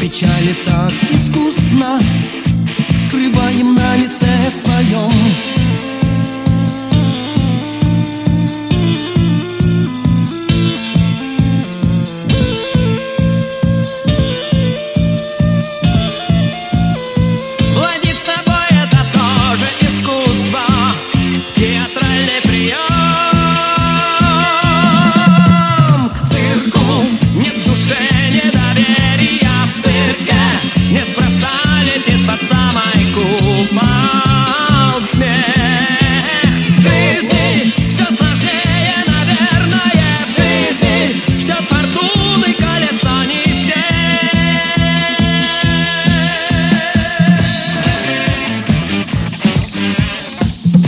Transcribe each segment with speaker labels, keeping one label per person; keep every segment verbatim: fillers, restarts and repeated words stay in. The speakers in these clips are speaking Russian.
Speaker 1: Печали так искусственно скрываем на лице своем.
Speaker 2: Владеть собой — это тоже искусство, театральный прием. К цирку нет в душе недоверия, в цирке неспроста летит под самой купол смех. В жизни все сложнее, наверное, в жизни ждет фортуны колесо не всех.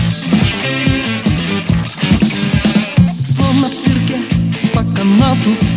Speaker 1: Словно в цирке по канату